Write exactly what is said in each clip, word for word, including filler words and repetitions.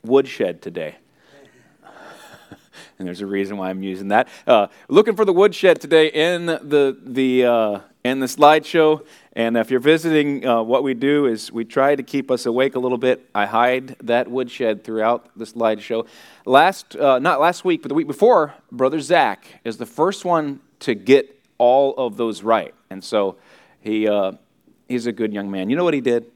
woodshed today. And there's a reason why I'm using that. Uh, looking for the woodshed today in the the uh, in the slideshow. And if you're visiting, uh, what we do is we try to keep us awake a little bit. I hide that woodshed throughout the slideshow. Last, uh, not last week, but the week before, Brother Zach is the first one to get all of those right. And so he uh, he's a good young man. You know what he did?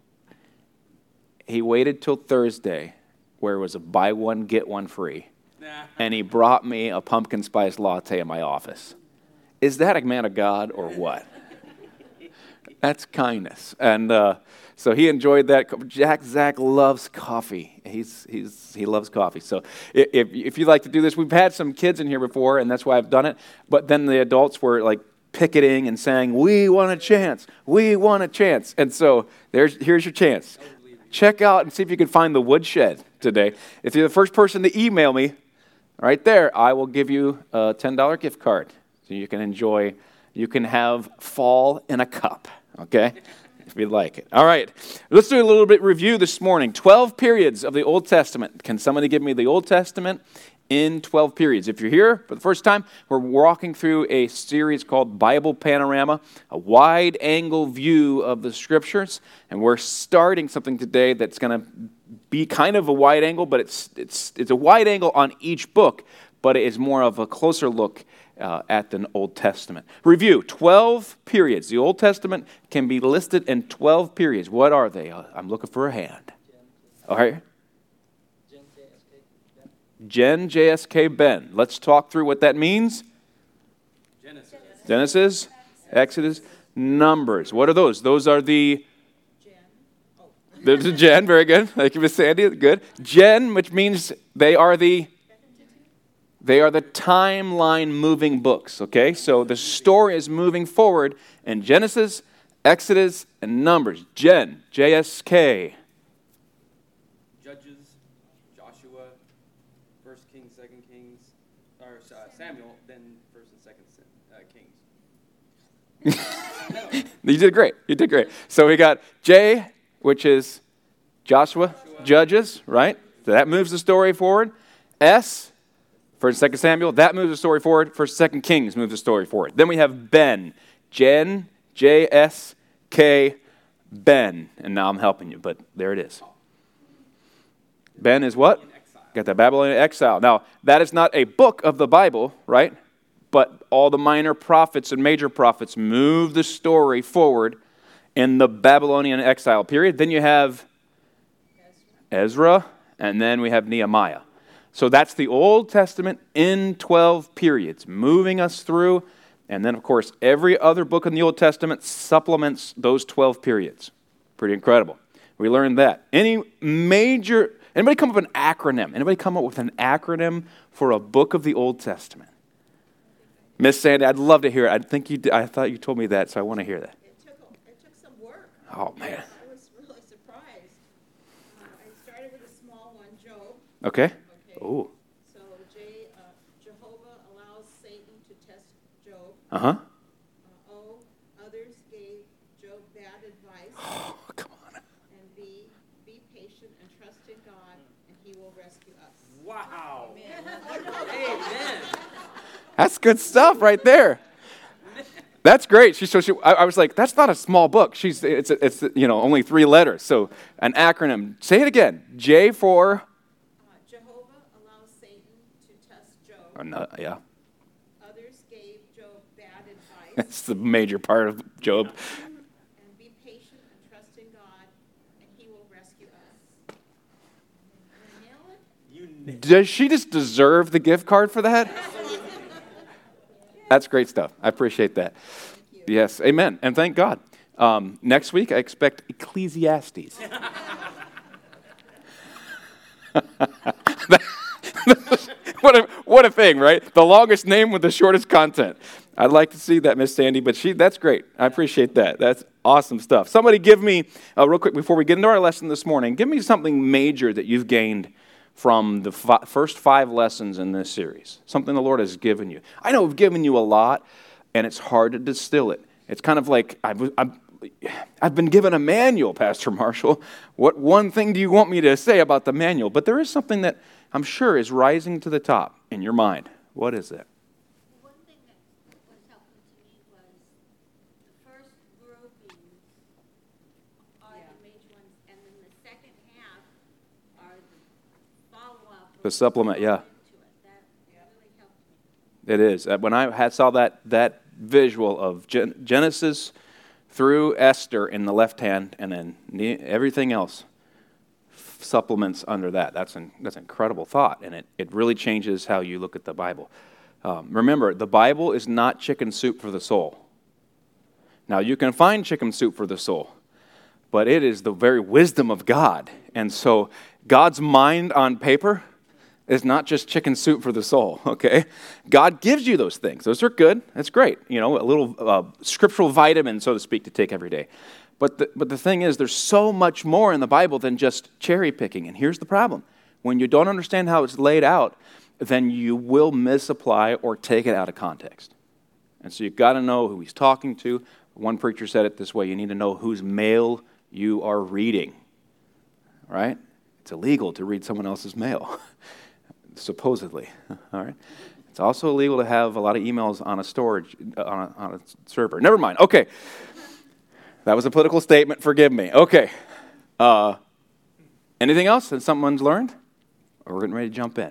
He waited till Thursday, where it was a buy one, get one free. And he brought me a pumpkin spice latte in my office. Is that a man of God or what? That's kindness. And uh, so he enjoyed that. Jack Zach loves coffee. He's he's he loves coffee. So if if you'd like to do this, we've had some kids in here before, and that's why I've done it. But then the adults were like picketing and saying, "We want a chance. We want a chance." And so there's here's your chance. Check out and see if you can find the woodshed today. If you're the first person to email me, right there, I will give you a ten dollars gift card so you can enjoy, you can have fall in a cup, okay, if you'd like it. All right, let's do a little bit review this morning. twelve periods of the Old Testament. Can somebody give me the Old Testament in twelve periods? If you're here for the first time, we're walking through a series called Bible Panorama, a wide-angle view of the Scriptures, and we're starting something today that's going to be kind of a wide angle, but it's it's it's a wide angle on each book, but it is more of a closer look uh, at the Old Testament. Review, twelve periods. The Old Testament can be listed in twelve periods. What are they? Uh, I'm looking for a hand. All right. Gen, J S K, Ben. Let's talk through what that means. Genesis. Genesis, Exodus, Numbers. What are those? Those are the... There's a Gen, very good. Thank you, Miss Sandy, good. Gen, which means they are the they are the timeline moving books, okay? So the story is moving forward in Genesis, Exodus, and Numbers. Gen, J S K. Judges, Joshua, First Kings, Second Kings, or uh, Samuel, then First and Second uh, Kings. You did great. You did great. So we got J, which is Joshua, Joshua, Judges, right? So that moves the story forward. S, First and Second Samuel, that moves the story forward. First and Second Kings moves the story forward. Then we have Ben, Jen, J S K, Ben. And now I'm helping you, but there it is. Ben is what? Got the Babylonian exile. Now, that is not a book of the Bible, right? But all the minor prophets and major prophets move the story forward in the Babylonian exile period. Then you have Ezra, and then we have Nehemiah. So that's the Old Testament in twelve periods, moving us through. And then, of course, every other book in the Old Testament supplements those twelve periods. Pretty incredible. We learned that. Any major, anybody come up with an acronym? Anybody come up with an acronym for a book of the Old Testament? Miss Sandy, I'd love to hear it. I think you did, I thought you told me that, so I want to hear that. Oh, man. I was really surprised. Uh, I started with a small one, Job. Okay. Okay. Oh. So J, uh, Jehovah allows Satan to test Job. Uh-huh. Uh, O, others gave Job bad advice. Oh, come on. And B, be patient and trust in God, and He will rescue us. Wow. Amen. Amen. That's good stuff right there. That's great. She, so she, I, I was like, that's not a small book. She's, it's, it's, you know, only three letters. So an acronym. Say it again. J for. Uh, Jehovah allows Satan to test Job. Oh, no, yeah, Others gave Job bad advice. that's the major part of Job. And be patient and trust in God, and He will rescue us. Did I nail it? You nailed Does she just deserve the gift card for that? That's great stuff. I appreciate that. Yes, amen. And thank God. Um, next week, I expect Ecclesiastes. what a what a thing, right? The longest name with the shortest content. I'd like to see that, Miss Sandy, but she that's great. I appreciate that. That's awesome stuff. Somebody give me, uh, real quick, before we get into our lesson this morning, give me something major that you've gained from the fi- first five lessons in this series. Something the Lord has given you. I know we've given you a lot, and it's hard to distill it. It's kind of like, I've, I've, I've been given a manual, Pastor Marshall. What one thing do you want me to say about the manual? But there is something that I'm sure is rising to the top in your mind. What is it? One thing that was helpful to me was the first groupings are the major ones, and then the second half are the follow-up. The supplement, yeah. Into it. That really helped me. It is. Uh, When I had saw that that visual of Gen- Genesis through Esther in the left hand, and then ne- everything else f- supplements under that. That's an that's an incredible thought, and it, it really changes how you look at the Bible. Um, remember, the Bible is not chicken soup for the soul. Now, you can find chicken soup for the soul, but it is the very wisdom of God. And so God's mind on paper is not just chicken soup for the soul, okay? God gives you those things. Those are good. That's great. You know, a little uh, scriptural vitamin, so to speak, to take every day. But the, but the thing is, there's so much more in the Bible than just cherry picking. And here's the problem. When you don't understand how it's laid out, then you will misapply or take it out of context. And so you've got to know who he's talking to. One preacher said it this way: you need to know whose mail you are reading, right? It's illegal to read someone else's mail, supposedly, all right? It's also illegal to have a lot of emails on a storage, on a, on a server. Never mind, okay. That was a political statement, forgive me. Okay. Uh, anything else that someone's learned? Or we're getting ready to jump in?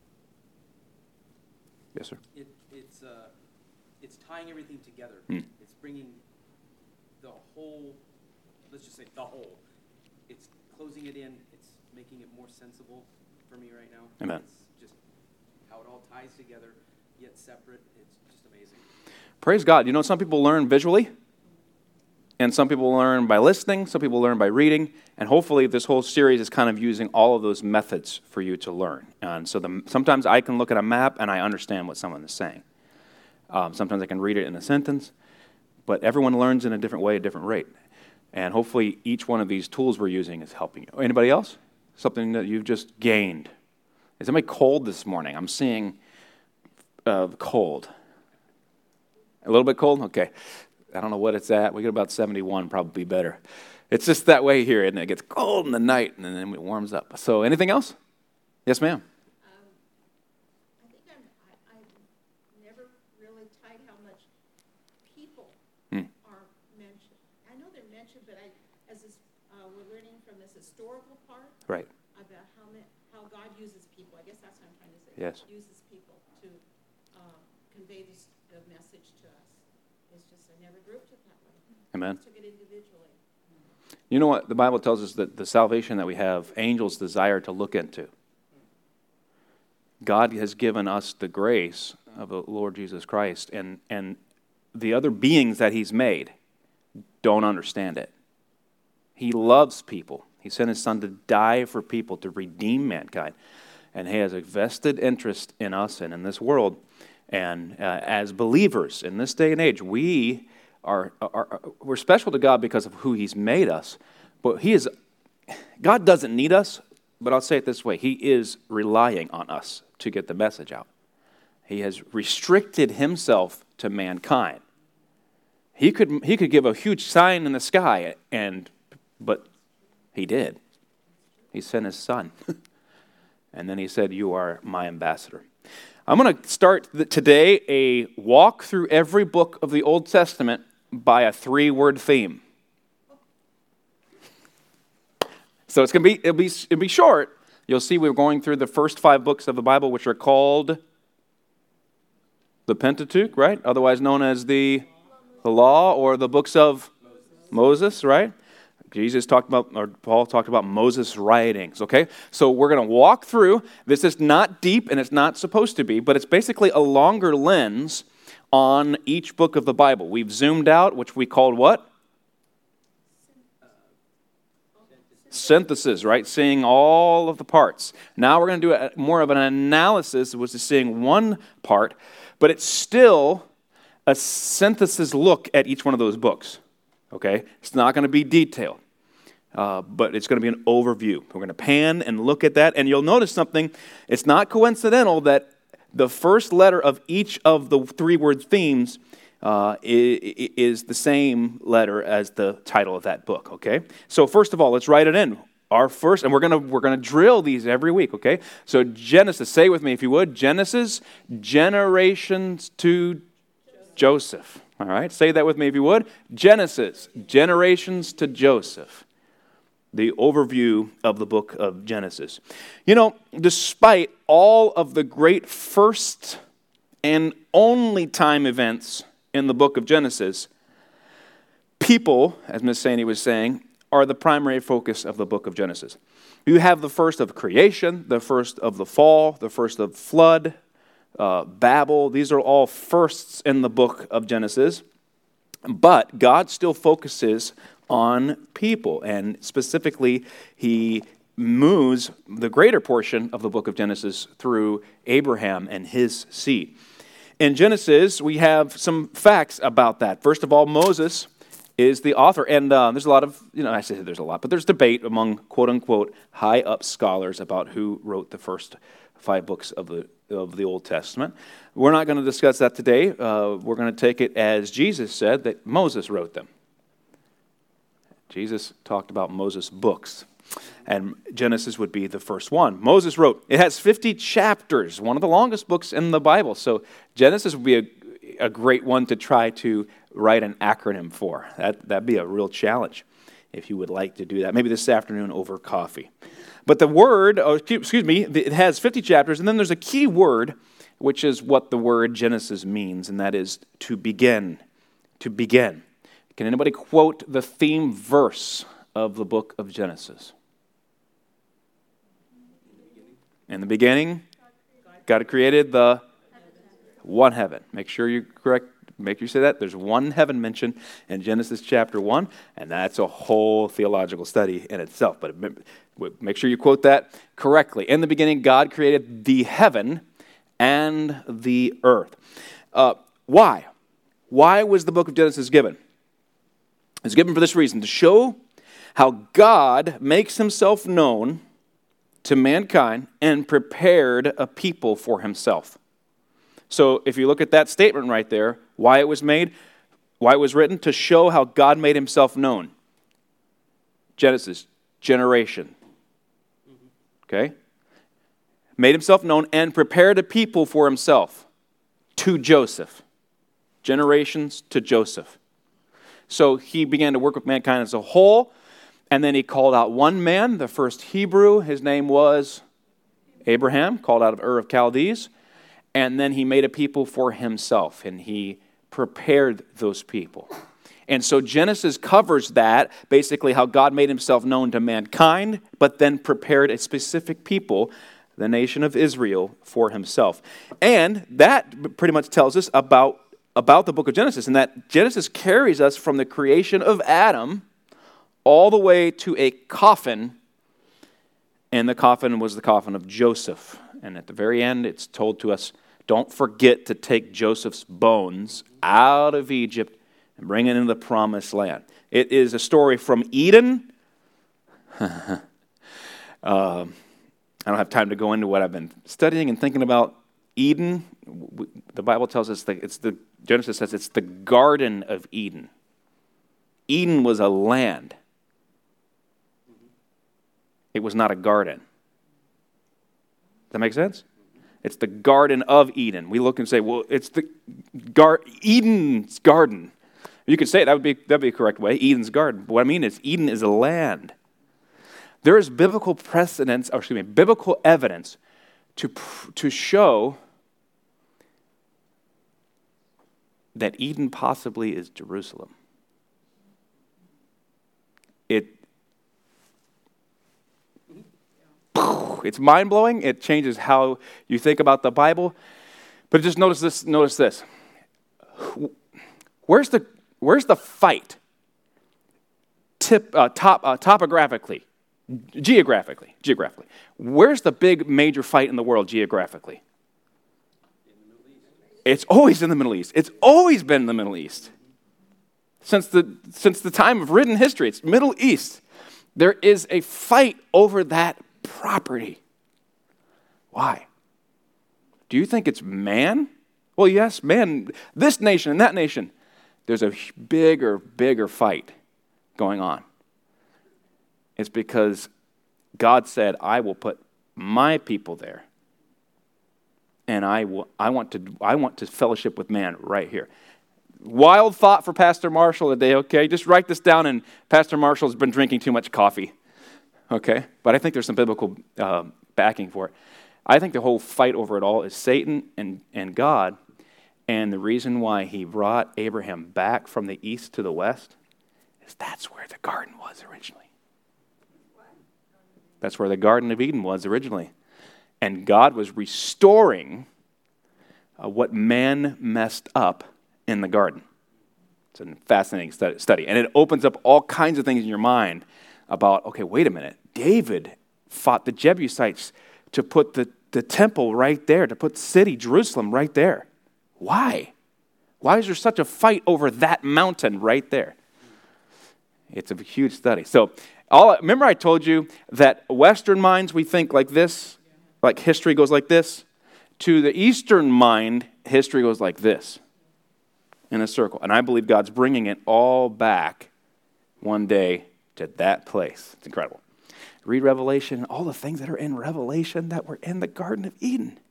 Yes, sir. It, it's, uh, it's tying everything together. Hmm. It's bringing the whole, let's just say the whole. It's closing it in. It's making it more sensible for me right now. Amen. It's just how it all ties together, yet separate. It's just amazing. Praise God. You know, some people learn visually, and some people learn by listening, some people learn by reading, and hopefully this whole series is kind of using all of those methods for you to learn. And so the, sometimes I can look at a map and I understand what someone is saying. Um, sometimes I can read it in a sentence, but everyone learns in a different way, a different rate. And hopefully each one of these tools we're using is helping you. Anybody else? Something that you've just gained? Is anybody cold this morning? I'm seeing uh, cold. A little bit cold? Okay. I don't know what it's at. We get about seventy-one, probably better. It's just that way here, and it gets cold in the night, and then it warms up. So anything else? Yes, ma'am. Um, I think I'm, I, I've never really tied how much people Hmm. are mentioned. I know they're mentioned, but I, as this, uh, we're learning from this historical part Right. about how ma- how God uses people. I guess that's what I'm trying to say. Yes. Uses people to uh, convey this the message to us. It's just I never grouped it that way. Amen. Took it individually. You know what? The Bible tells us that the salvation that we have, angels desire to look into. God has given us the grace of the Lord Jesus Christ, and, and the other beings that he's made don't understand it. He loves people. He sent his son to die for people, to redeem mankind. And he has a vested interest in us and in this world. And uh, as believers in this day and age, we are, are, are we're special to God because of who he's made us. But he is, God doesn't need us, but I'll say it this way. He is relying on us to get the message out. He has restricted himself to mankind. He could, he could give a huge sign in the sky, and but he did. He sent his son. And then he said, "You are my ambassador." I'm going to start today a walk through every book of the Old Testament by a three-word theme. So it's going to be it'll be it'll be short. You'll see we're going through the first five books of the Bible, which are called the Pentateuch, right? Otherwise known as the the Law, or the books of Moses, Moses, right? Jesus talked about, or Paul talked about Moses' writings, okay? So we're going to walk through. This is not deep, and it's not supposed to be, but it's basically a longer lens on each book of the Bible. We've zoomed out, which we called what? Synthesis, right? Seeing all of the parts. Now we're going to do a, more of an analysis, which is seeing one part, but it's still a synthesis look at each one of those books. Okay? It's not going to be detailed, uh, but it's going to be an overview. We're going to pan and look at that, and you'll notice something. It's not coincidental that the first letter of each of the three-word themes uh, is the same letter as the title of that book, okay? So first of all, let's write it in. Our first, and we're gonna we're gonna drill these every week, okay? So Genesis, say with me if you would, Genesis, generations to Joseph. All right, say that with me if you would. Genesis, generations to Joseph. The overview of the book of Genesis. You know, despite all of the great first and only time events in the book of Genesis, people, as Miss Sandy was saying, are the primary focus of the book of Genesis. You have the first of creation, the first of the fall, the first of flood, uh, Babel. These are all firsts in the book of Genesis. But God still focuses on people, and specifically, he moves the greater portion of the book of Genesis through Abraham and his seed. In Genesis, we have some facts about that. First of all, Moses is the author. And uh, there's a lot of, you know, I say there's a lot, but there's debate among quote-unquote high-up scholars about who wrote the first five books of the of the Old Testament. We're not going to discuss that today. Uh, we're going to take it as Jesus said, that Moses wrote them. Jesus talked about Moses' books, and Genesis would be the first one. Moses wrote, it has fifty chapters, one of the longest books in the Bible. So Genesis would be a, a great one to try to write an acronym for. That, that'd be a real challenge if you would like to do that. Maybe this afternoon over coffee. But the word, oh, excuse me, it has fifty chapters, and then there's a key word, which is what the word Genesis means, and that is to begin. To begin. Can anybody quote the theme verse of the book of Genesis? In the beginning, God created the one heaven. Make sure you correct. Make sure you say that. There's one heaven mentioned in Genesis chapter one, and that's a whole theological study in itself. But make sure you quote that correctly. In the beginning, God created the heaven and the earth. Uh, why? Why was the book of Genesis given? It's given for this reason, to show how God makes himself known to mankind and prepared a people for himself. So if you look at that statement right there, why it was made, why it was written, to show how God made himself known. Genesis, generation. Okay? Made himself known and prepared a people for himself to Joseph. Generations to Joseph. So he began to work with mankind as a whole, and then he called out one man, the first Hebrew. His name was Abraham, called out of Ur of Chaldees. And then he made a people for himself, and he prepared those people. And so Genesis covers that, basically how God made himself known to mankind, but then prepared a specific people, the nation of Israel, for himself. And that pretty much tells us about, about the book of Genesis, and that Genesis carries us from the creation of Adam all the way to a coffin, and the coffin was the coffin of Joseph. And at the very end, it's told to us, don't forget to take Joseph's bones out of Egypt and bring it into the promised land. It is a story from Eden. uh, I don't have time to go into what I've been studying and thinking about. Eden, the Bible tells us that it's the, Genesis says it's the Garden of Eden. Eden was a land. It was not a garden. Does that make sense? It's the Garden of Eden. We look and say, well, it's the gar- Eden's garden. You could say it, that would be that'd be a correct way, Eden's garden. But what I mean is Eden is a land. There is biblical precedence, or excuse me, biblical evidence to to show that Eden possibly is Jerusalem. It It's mind-blowing. It changes how you think about the Bible. But just notice this. Notice this. Where's the Where's the fight? Tip, uh, top, uh, topographically, geographically, geographically. Where's the big major fight in the world geographically? In the Middle East. It's always in the Middle East. It's always been in the Middle East. Since the since the time of written history, it's Middle East. There is a fight over that property. Why? Do you think it's man Well, yes, man, this nation and that nation. There's a bigger, bigger fight going on. It's because God said, I will put my people there. And I will, I want to I want to fellowship with man right here. Wild thought for Pastor Marshall today, okay? Just write this down, and Pastor Marshall's been drinking too much coffee, okay? But I think there's some biblical uh, backing for it. I think the whole fight over it all is Satan and, and God, and the reason why he brought Abraham back from the east to the west is that's where the garden was originally. That's where the Garden of Eden was originally. And God was restoring uh, what man messed up in the garden. It's a fascinating study. And it opens up all kinds of things in your mind about, okay, wait a minute. David fought the Jebusites to put the, the temple right there, to put the city, Jerusalem, right there. Why? Why is there such a fight over that mountain right there? It's a huge study. So, all remember I told you that Western minds, we think like this, like history goes like this. To the Eastern mind, history goes like this, in a circle. And I believe God's bringing it all back one day to that place. It's incredible. Read Revelation, all the things that are in Revelation that were in the Garden of Eden.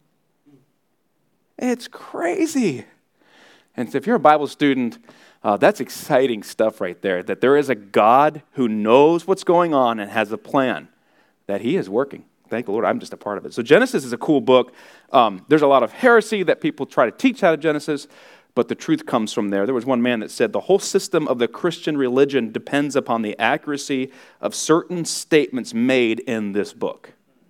It's crazy. And so if you're a Bible student, uh, that's exciting stuff right there, that there is a God who knows what's going on and has a plan, that he is working. Thank the Lord, I'm just a part of it. So Genesis is a cool book. Um, there's a lot of heresy that people try to teach out of Genesis, but the truth comes from there. There was one man that said, the whole system of the Christian religion depends upon the accuracy of certain statements made in this book.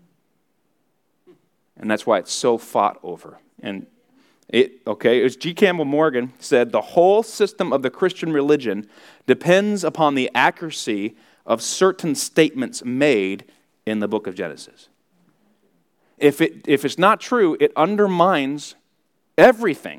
And that's why it's so fought over. And it, okay, it was G. Campbell Morgan said, the whole system of the Christian religion depends upon the accuracy of certain statements made in the book of Genesis. If it if it's not true, it undermines everything.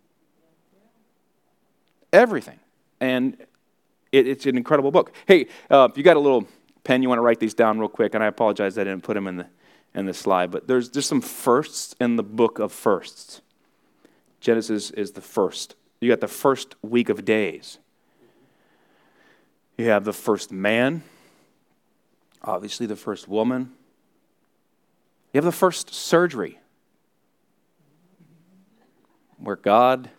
Everything. And it, it's an incredible book. Hey, uh, if you got a little pen, you want to write these down real quick, and I apologize I didn't put them in the in the slide, but there's just some firsts in the book of firsts. Genesis is the first. You got the first week of days. You have the first man. Obviously, the first woman. You have the first surgery, where God...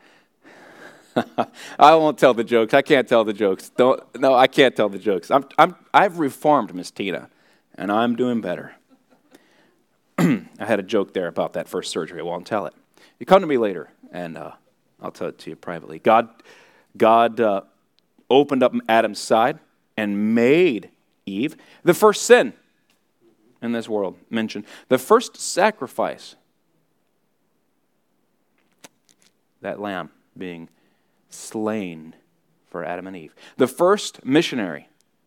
I won't tell the jokes. I can't tell the jokes. Don't. No, I can't tell the jokes. I'm. I'm. I've reformed, Miss Tina, and I'm doing better. I had a joke there about that first surgery. I won't tell it. You come to me later, and uh, I'll tell it to you privately. God, God uh, opened up Adam's side and made Eve. The first sin in this world mentioned. The first sacrifice. That lamb being slain for Adam and Eve. The first missionary.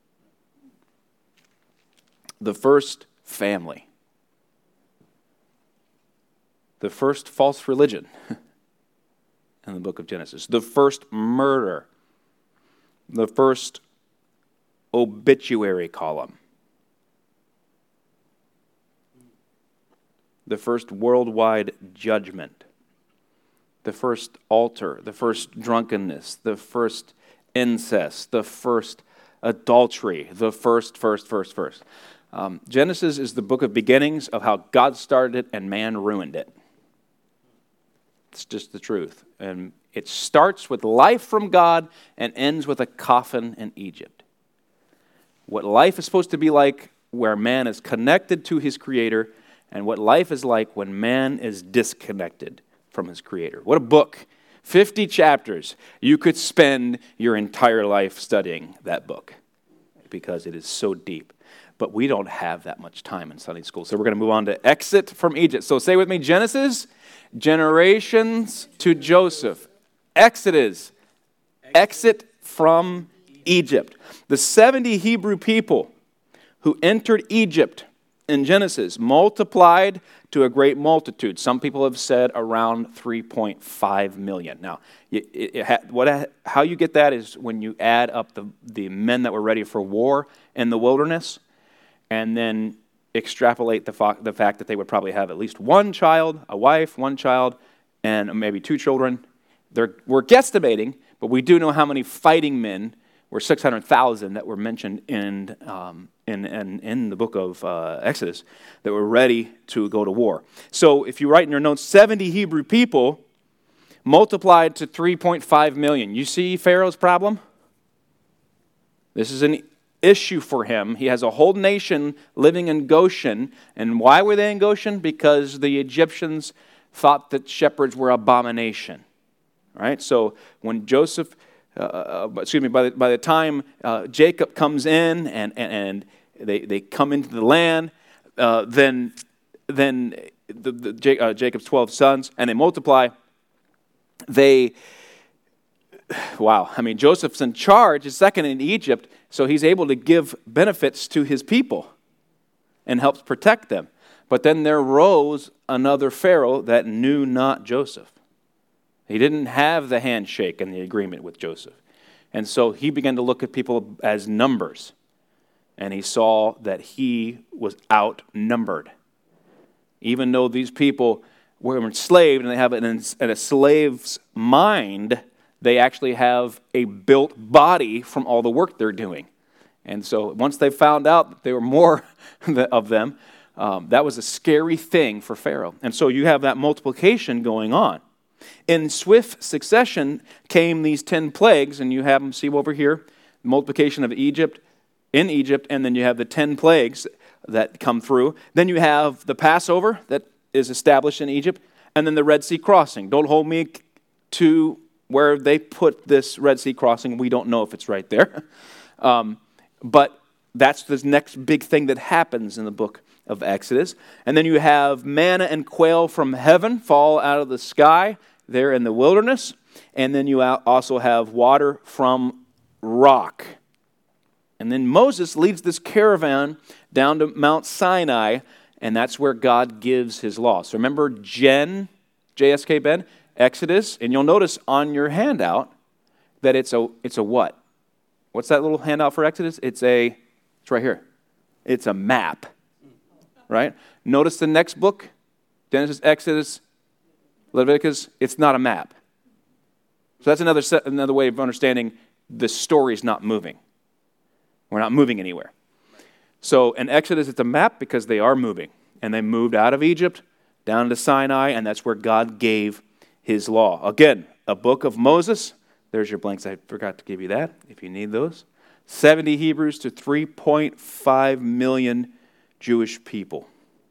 The first family. The first false religion in the book of Genesis. The first murder. The first obituary column. The first worldwide judgment. The first altar, the first drunkenness, the first incest, the first adultery, the first, first, first, first. Um, Genesis is the book of beginnings of how God started it and man ruined it. It's just the truth. And it starts with life from God and ends with a coffin in Egypt. What life is supposed to be like where man is connected to his Creator, and what life is like when man is disconnected from his Creator. What a book. fifty chapters. You could spend your entire life studying that book because it is so deep. But we don't have that much time in Sunday school. So we're going to move on to exit from Egypt. So say with me, Genesis, generations to Joseph. Exodus, exit from Egypt. The seventy Hebrew people who entered Egypt in Genesis multiplied to a great multitude. Some people have said around three point five million. Now, it, it, what, how you get that is when you add up the, the men that were ready for war in the wilderness, and then extrapolate the, fa- the fact that they would probably have at least one child, a wife, one child, and maybe two children. They're, we're guesstimating, but we do know how many fighting men were six hundred thousand that were mentioned in, um, in, in, in the book of uh, Exodus that were ready to go to war. So if you write in your notes, seventy Hebrew people multiplied to three point five million. You see Pharaoh's problem? This is an issue for him. He has a whole nation living in Goshen. And why were they in Goshen? Because the Egyptians thought that shepherds were abomination. Right? So when Joseph, uh, excuse me, by the, by the time uh, Jacob comes in and, and, and they, they come into the land, uh, then, then the, the, uh, Jacob's twelve sons, and they multiply, they, wow, I mean, Joseph's in charge, is second in Egypt, so he's able to give benefits to his people and helps protect them. But then there rose another Pharaoh that knew not Joseph. He didn't have the handshake and the agreement with Joseph. And so he began to look at people as numbers. And he saw that he was outnumbered. Even though these people were enslaved and they have an, an, a slave's mind, they actually have a built body from all the work they're doing. And so once they found out that there were more of them, um, that was a scary thing for Pharaoh. And so you have that multiplication going on. In swift succession came these ten plagues, and you have them, see over here, multiplication of Egypt, in Egypt, and then you have the ten plagues that come through. Then you have the Passover that is established in Egypt, and then the Red Sea crossing. Don't hold me to where they put this Red Sea crossing. We don't know if it's right there. Um, but that's the next big thing that happens in the book of Exodus. And then you have manna and quail from heaven fall out of the sky there in the wilderness. And then you also have water from rock. And then Moses leads this caravan down to Mount Sinai, and that's where God gives his law. So remember Jen, J S K Ben, Exodus, and you'll notice on your handout that it's a it's a what? What's that little handout for Exodus? It's a, it's right here. It's a map, right? Notice the next book, Genesis, Exodus, Leviticus, it's not a map. So that's another set, another way of understanding the story's not moving. We're not moving anywhere. So in Exodus, it's a map because they are moving. And they moved out of Egypt down to Sinai, and that's where God gave his law. Again, a book of Moses. There's your blanks. I forgot to give you that if you need those. seventy Hebrews to three point five million Jewish people.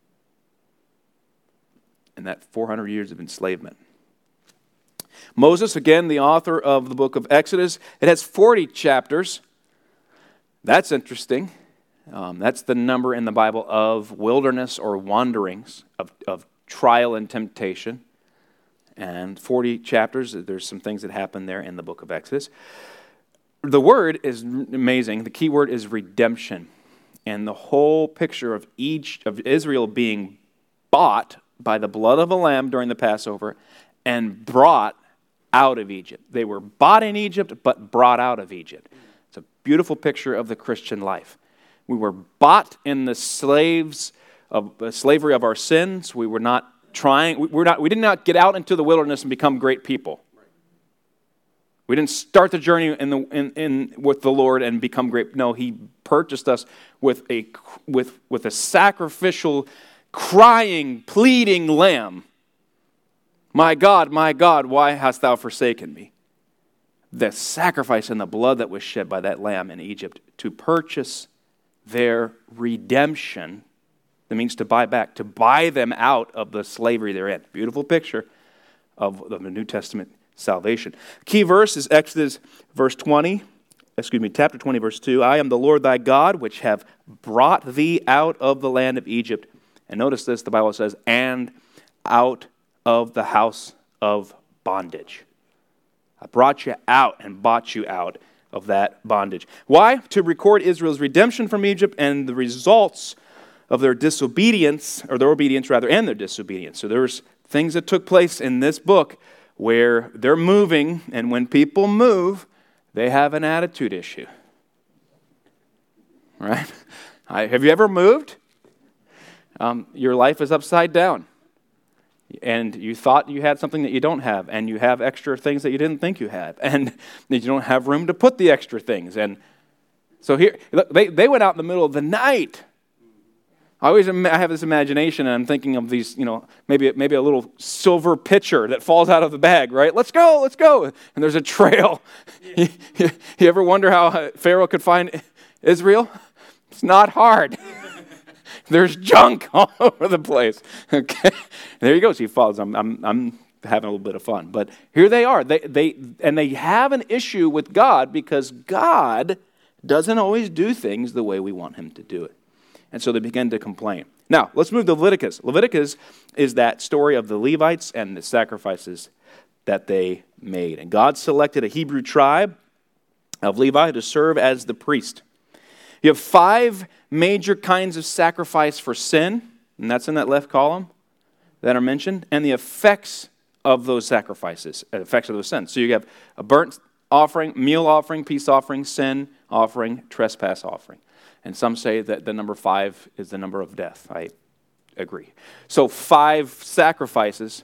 And that four hundred years of enslavement. Moses, again, the author of the book of Exodus. It has forty chapters. That's interesting. Um, that's the number in the Bible of wilderness or wanderings, of, of trial and temptation. And forty chapters, there's some things that happen there in the book of Exodus. The word is amazing. The key word is redemption. And the whole picture of each of Israel being bought by the blood of a lamb during the Passover and brought out of Egypt. They were bought in Egypt, but brought out of Egypt. It's a beautiful picture of the Christian life. We were bought in the slaves of uh, slavery of our sins. We were not trying. We were not. We did not get out into the wilderness and become great people. We didn't start the journey in the in, in with the Lord and become great. No, He purchased us with a with with a sacrificial, crying, pleading lamb. My God, my God, why hast thou forsaken me? The sacrifice and the blood that was shed by that lamb in Egypt to purchase their redemption. That means to buy back, to buy them out of the slavery they're in. Beautiful picture of the New Testament salvation. Key verse is Exodus verse twenty, excuse me, chapter twenty, verse two. I am the Lord thy God, which have brought thee out of the land of Egypt. And notice this, the Bible says, and out of the house of bondage. I brought you out and bought you out of that bondage. Why? To record Israel's redemption from Egypt and the results of their disobedience, or their obedience rather, and their disobedience. So there's things that took place in this book where they're moving, and when people move, they have an attitude issue. Right? Have you ever moved? Um, your life is upside down. And you thought you had something that you don't have, and you have extra things that you didn't think you had, and you don't have room to put the extra things. And so here, they, they went out in the middle of the night. I always I have this imagination, and I'm thinking of these, you know, maybe maybe a little silver pitcher that falls out of the bag, right? Let's go, let's go. And there's a trail. Yeah. You, you ever wonder how Pharaoh could find Israel? It's not hard. There's junk all over the place. Okay, there he goes. He falls. I'm I'm I'm having a little bit of fun, but here they are. They they and they have an issue with God because God doesn't always do things the way we want Him to do it. And so they begin to complain. Now, let's move to Leviticus. Leviticus is that story of the Levites and the sacrifices that they made. And God selected a Hebrew tribe of Levi to serve as the priest. You have five major kinds of sacrifice for sin, and that's in that left column that are mentioned, and the effects of those sacrifices, uh, effects of those sins. So you have a burnt offering, meal offering, peace offering, sin offering, trespass offering. And some say that the number five is the number of death. I agree. So five sacrifices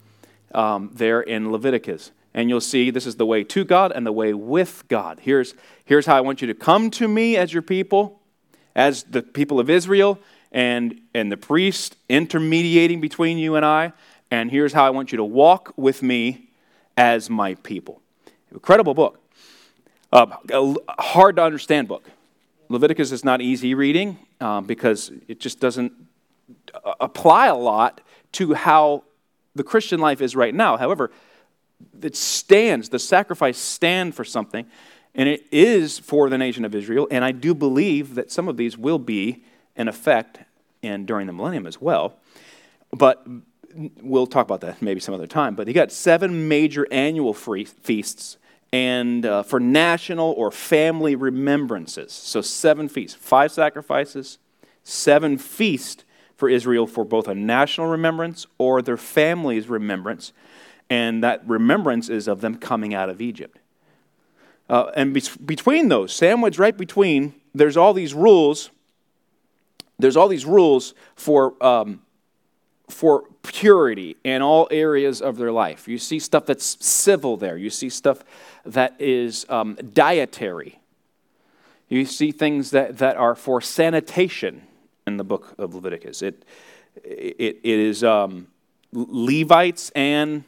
um, there in Leviticus. And you'll see this is the way to God and the way with God. Here's, here's how I want you to come to me as your people, as the people of Israel, and, and the priest intermediating between you and I. And here's how I want you to walk with me as my people. Incredible book. Uh, a hard to understand book. Leviticus is not easy reading um, because it just doesn't apply a lot to how the Christian life is right now. However, it stands, the sacrifice stand for something, and it is for the nation of Israel, and I do believe that some of these will be in effect and during the millennium as well. But we'll talk about that maybe some other time. But he got seven major annual free feasts and uh, for national or family remembrances. So seven feasts, five sacrifices, seven feasts for Israel for both a national remembrance or their family's remembrance. And that remembrance is of them coming out of Egypt. Uh, and be- between those, sandwiched right between, there's all these rules. There's all these rules for um, for purity in all areas of their life. You see stuff that's civil there. You see stuff that is um, dietary. You see things that, that are for sanitation in the book of Leviticus. It it, it is um, Levites and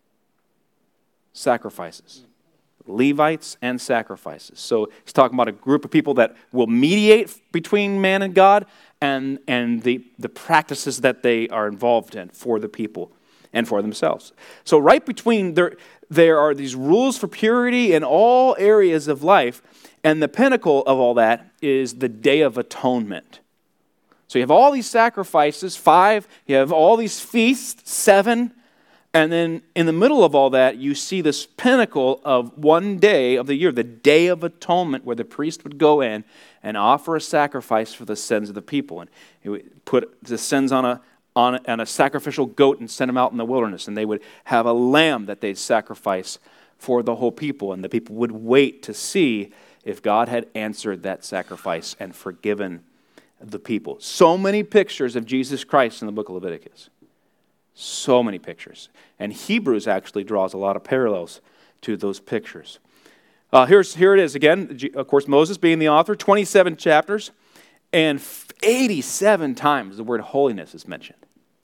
sacrifices. Levites and sacrifices. So he's talking about a group of people that will mediate between man and God and, and the, the practices that they are involved in for the people and for themselves. So right between, there, there are these rules for purity in all areas of life, and the pinnacle of all that is the Day of Atonement. So you have all these sacrifices, five, you have all these feasts, seven, and then in the middle of all that, you see this pinnacle of one day of the year, the Day of Atonement, where the priest would go in and offer a sacrifice for the sins of the people. And he would put the sins on a, on a, on a sacrificial goat and send them out in the wilderness. And they would have a lamb that they'd sacrifice for the whole people. And the people would wait to see if God had answered that sacrifice and forgiven the people. So many pictures of Jesus Christ in the book of Leviticus. So many pictures. And Hebrews actually draws a lot of parallels to those pictures. Uh, here's Here it is again. Of course, Moses being the author, twenty-seven chapters, and eighty-seven times the word holiness is mentioned.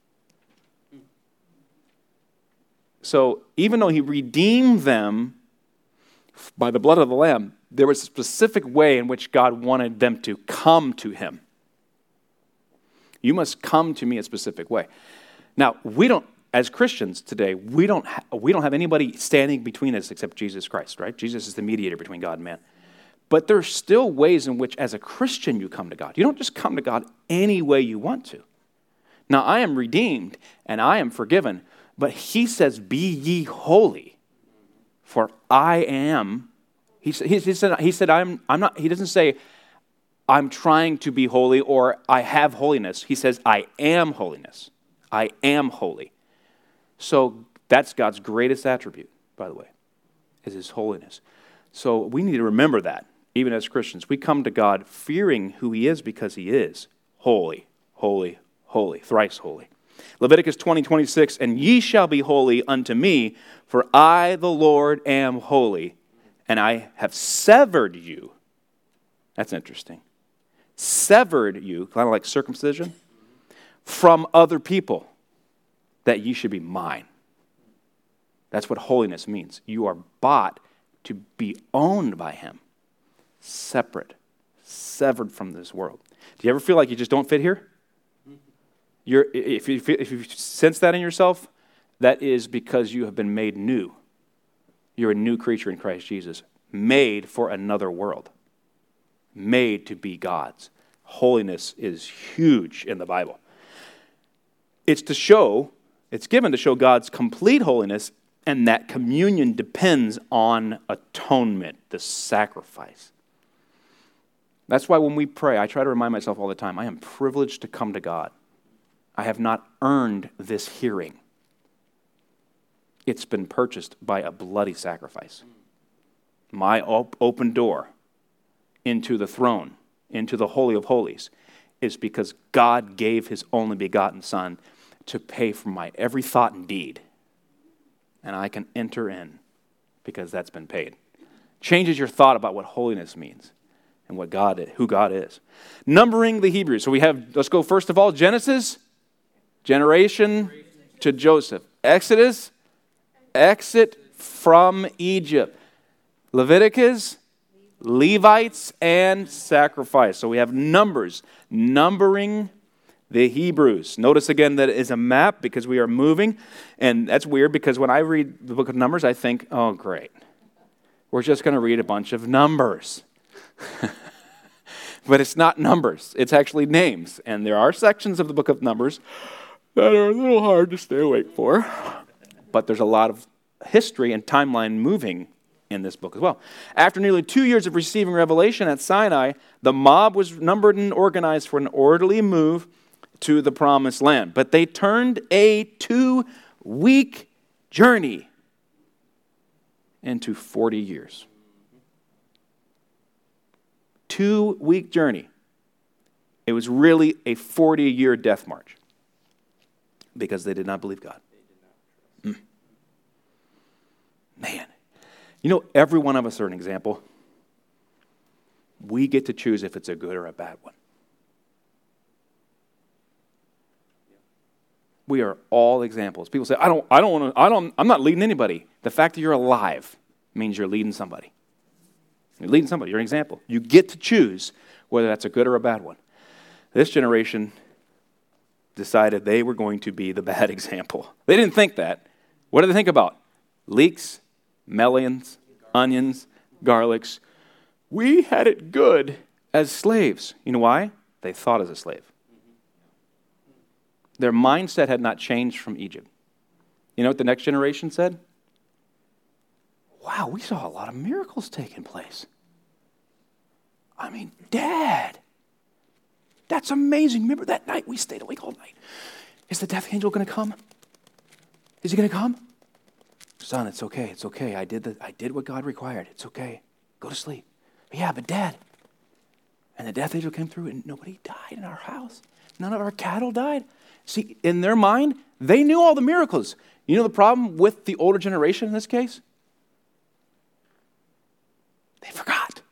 So even though he redeemed them by the blood of the Lamb, there was a specific way in which God wanted them to come to him. You must come to me a specific way. Now, we don't, as Christians today, we don't ha- we don't have anybody standing between us except Jesus Christ, right? Jesus is the mediator between God and man. But there's still ways in which, as a Christian, you come to God. You don't just come to God any way you want to. Now, I am redeemed and I am forgiven, but he says, "Be ye holy, for I am." He said, he said, he said, "I'm, I'm not." He doesn't say, "I'm trying to be holy" or "I have holiness." He says, "I am holiness. I am holy." So that's God's greatest attribute, by the way, is his holiness. So we need to remember that, even as Christians. We come to God fearing who he is because he is holy, holy, holy, thrice holy. Leviticus twenty, twenty-six, and ye shall be holy unto me, for I, the Lord, am holy, and I have severed you. That's interesting. Severed you, kind of like circumcision, from other people, that ye should be mine. That's what holiness means. You are bought to be owned by him. Separate, severed from this world. Do you ever feel like you just don't fit here? You're, if, you, if you sense that in yourself, that is because you have been made new. You're a new creature in Christ Jesus, made for another world, made to be God's. Holiness is huge in the Bible. It's to show, it's given to show God's complete holiness, and that communion depends on atonement, the sacrifice. That's why when we pray, I try to remind myself all the time, I am privileged to come to God. I have not earned this hearing. It's been purchased by a bloody sacrifice. My op- open door into the throne, into the Holy of Holies, is because God gave his only begotten Son to pay for my every thought and deed. And I can enter in because that's been paid. Changes your thought about what holiness means and what God is, who God is. Numbering the Hebrews. So we have, let's go first of all, Genesis, generation to Joseph. Exodus, exit from Egypt. Leviticus, Levites, and sacrifice. So we have numbers, numbering the Hebrews. Notice again that it is a map because we are moving. And that's weird because when I read the book of Numbers, I think, oh, great. We're just going to read a bunch of numbers. But it's not numbers. It's actually names. And there are sections of the book of Numbers that are a little hard to stay awake for. But there's a lot of history and timeline moving in this book as well. After nearly two years of receiving revelation at Sinai, the mob was numbered and organized for an orderly move to the promised land. But they turned a two-week journey into forty years. Two-week journey. It was really a forty-year death march because they did not believe God. Mm. Man. You know, every one of us are an example. We get to choose if it's a good or a bad one. We are all examples. People say, I don't, I don't want to, I don't, I'm not leading anybody. The fact that you're alive means you're leading somebody. You're leading somebody. You're an example. You get to choose whether that's a good or a bad one. This generation decided they were going to be the bad example. They didn't think that. What did they think about? Leeks, melons, onions, garlics. We had it good as slaves. You know why? They thought as a slave. Their mindset had not changed from Egypt. You know what the next generation said? Wow, we saw a lot of miracles taking place. I mean, Dad, that's amazing. Remember that night we stayed awake all night? Is the death angel going to come? Is he going to come? Son, it's okay. It's okay. I did the, I did what God required. It's okay. Go to sleep. But yeah, but Dad, and the death angel came through and nobody died in our house. None of our cattle died. See, in their mind, they knew all the miracles. You know the problem with the older generation in this case? They forgot.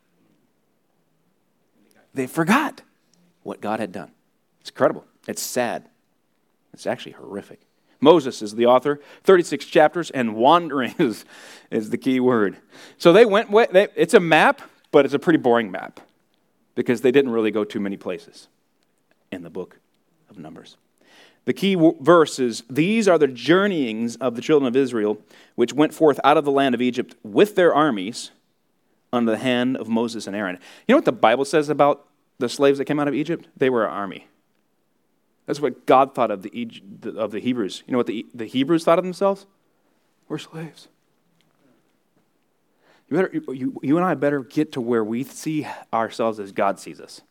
They forgot what God had done. It's incredible. It's sad. It's actually horrific. Moses is the author, thirty-six chapters, and wandering is, is the key word. So they went, they, it's a map, but it's a pretty boring map because they didn't really go too many places in the book of Numbers. The key w- verse is, these are the journeyings of the children of Israel, which went forth out of the land of Egypt with their armies under the hand of Moses and Aaron. You know what the Bible says about the slaves that came out of Egypt? They were an army. That's what God thought of the Egypt, of the Hebrews. You know what the, the Hebrews thought of themselves? We're slaves. You, better, you, you and I better get to where we see ourselves as God sees us.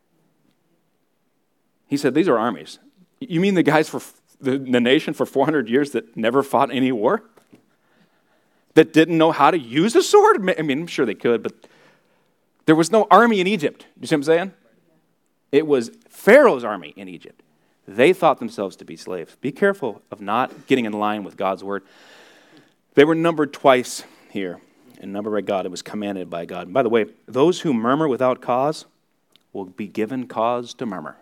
He said, these are armies. You mean the guys for the, the nation for four hundred years that never fought any war? That didn't know how to use a sword? I mean, I'm sure they could, but there was no army in Egypt. You see what I'm saying? It was Pharaoh's army in Egypt. They thought themselves to be slaves. Be careful of not getting in line with God's word. They were numbered twice here. And numbered by God, it was commanded by God. And by the way, those who murmur without cause will be given cause to murmur.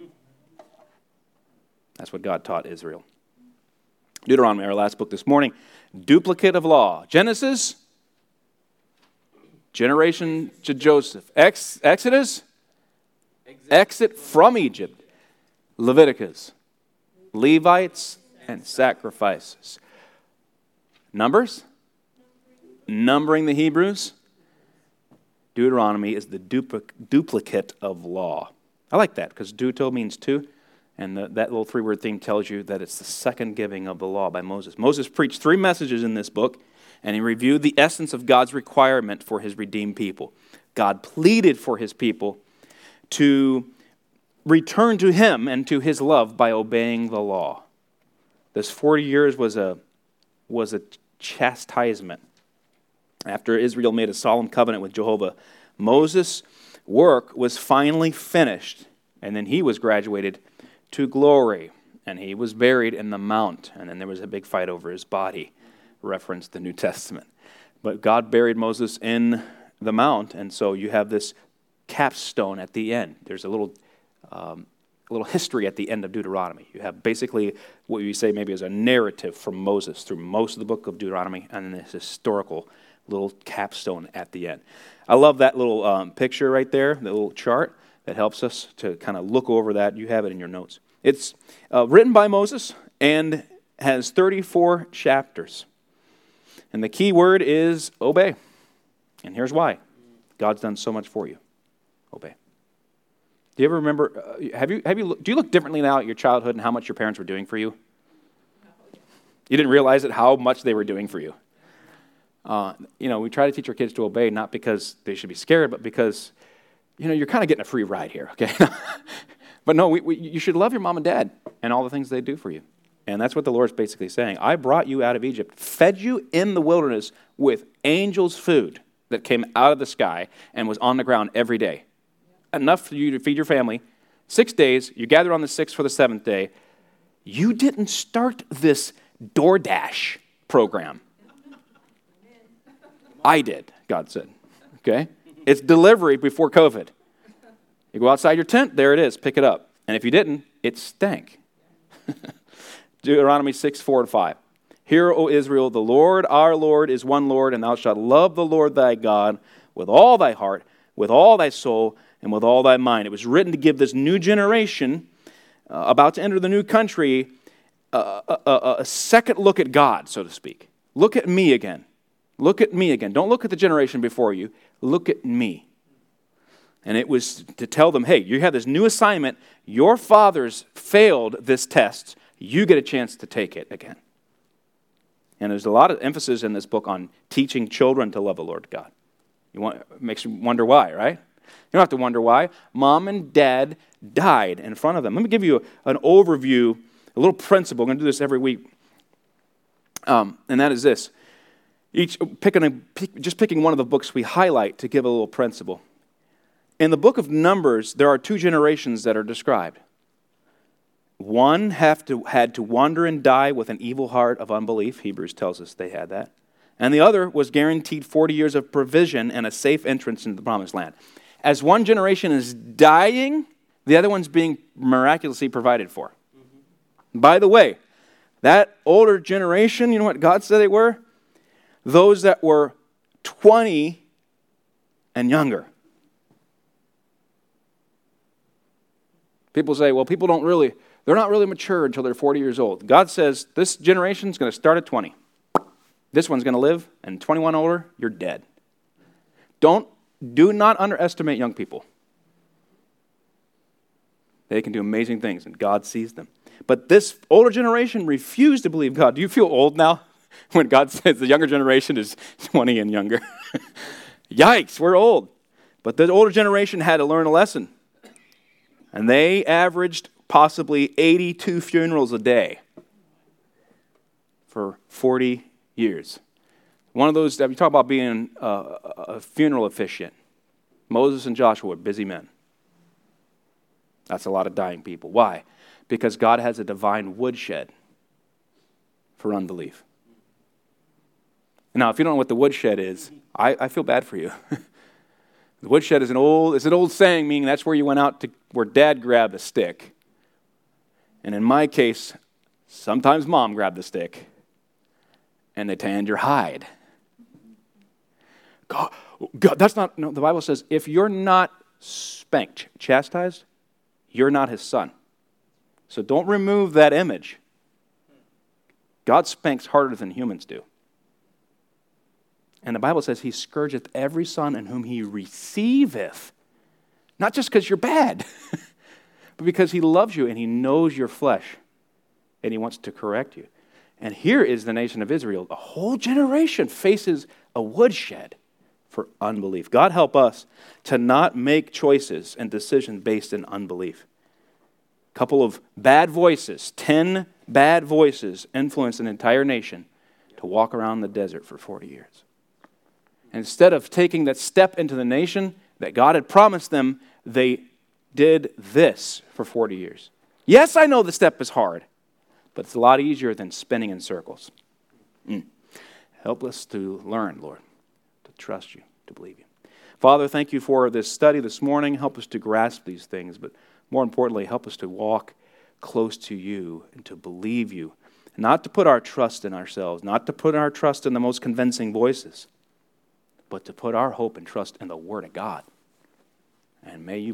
That's what God taught Israel. Deuteronomy, our last book this morning. Duplicate of law. Genesis, generation to Joseph. Ex- Exodus, exit from Egypt. Leviticus, Levites, and sacrifices. Numbers, numbering the Hebrews. Deuteronomy is the duplic- duplicate of law. I like that because duto means two. And the, that little three-word theme tells you that it's the second giving of the law by Moses. Moses preached three messages in this book, and he reviewed the essence of God's requirement for his redeemed people. God pleaded for his people to return to him and to his love by obeying the law. This forty years was a, was a chastisement. After Israel made a solemn covenant with Jehovah, Moses' work was finally finished, and then he was graduated to glory, and he was buried in the mount, and then there was a big fight over his body, reference the New Testament. But God buried Moses in the mount, and so you have this capstone at the end. There's a little um, a little history at the end of Deuteronomy. You have basically what you say maybe is a narrative from Moses through most of the book of Deuteronomy, and then this historical little capstone at the end. I love that little um, picture right there, the little chart. That helps us to kind of look over that. You have it in your notes. It's uh, written by Moses and has thirty-four chapters. And the key word is obey. And here's why. God's done so much for you. Obey. Do you ever remember, uh, have you, have you, do you look differently now at your childhood and how much your parents were doing for you? You didn't realize it, how much they were doing for you. Uh, you know, we try to teach our kids to obey, not because they should be scared, but because you know, you're kind of getting a free ride here, okay? But no, we, we, you should love your mom and dad and all the things they do for you. And that's what the Lord's basically saying. I brought you out of Egypt, fed you in the wilderness with angels' food that came out of the sky and was on the ground every day. Enough for you to feed your family. Six days, you gather on the sixth for the seventh day. You didn't start this DoorDash program. I did, God said, okay? It's delivery before COVID. You go outside your tent, there it is, pick it up. And if you didn't, it stank. Deuteronomy six, four, and five. Hear, O Israel, the Lord our Lord is one Lord, and thou shalt love the Lord thy God with all thy heart, with all thy soul, and with all thy mind. It was written to give this new generation, uh, about to enter the new country, uh, a, a, a second look at God, so to speak. Look at me again. Look at me again. Don't look at the generation before you. Look at me. And it was to tell them, hey, you have this new assignment. Your fathers failed this test. You get a chance to take it again. And there's a lot of emphasis in this book on teaching children to love the Lord God. You want, it makes you wonder why, right? You don't have to wonder why. Mom and dad died in front of them. Let me give you an overview, a little principle. I'm going to do this every week. Um, and that is this. Each picking a, pick, just picking one of the books we highlight to give a little principle. In the book of Numbers, there are two generations that are described. One have to, had to wander and die with an evil heart of unbelief. Hebrews tells us they had that. And the other was guaranteed forty years of provision and a safe entrance into the promised land. As one generation is dying, the other one's being miraculously provided for. Mm-hmm. By the way, that older generation, you know what God said they were? Those that were twenty and younger. People say, well, people don't really, they're not really mature until they're forty years old. God says this generation is going to start at twenty. This one's going to live, and twenty-one older, you're dead. Don't, do not underestimate young people. They can do amazing things, and God sees them. But this older generation refused to believe God. Do you feel old now? When God says the younger generation is twenty and younger. Yikes, we're old. But the older generation had to learn a lesson. And they averaged possibly eighty-two funerals a day for forty years. One of those, you talk about being a, a funeral officiant. Moses and Joshua were busy men. That's a lot of dying people. Why? because God has a divine woodshed for unbelief. Now, if you don't know what the woodshed is, I, I feel bad for you. The woodshed is an old, it's an old saying, meaning that's where you went out to, where Dad grabbed a stick. And in my case, sometimes Mom grabbed the stick, and they tanned your hide. God, God, that's not, no, the Bible says, if you're not spanked, chastised, you're not his son. So don't remove that image. God spanks harder than humans do. And the Bible says he scourgeth every son in whom he receiveth. Not just because you're bad, but because he loves you and he knows your flesh and he wants to correct you. And here is the nation of Israel. A whole generation faces a woodshed for unbelief. God help us to not make choices and decisions based in unbelief. A couple of bad voices, ten bad voices influenced an entire nation to walk around the desert for forty years. Instead of taking that step into the nation that God had promised them, they did this for forty years. Yes, I know the step is hard, but it's a lot easier than spinning in circles. Mm. Help us to learn, Lord, to trust you, to believe you. Father, thank you for this study this morning. Help us to grasp these things, but more importantly, help us to walk close to you and to believe you, not to put our trust in ourselves, not to put our trust in the most convincing voices, but to put our hope and trust in the Word of God. And may you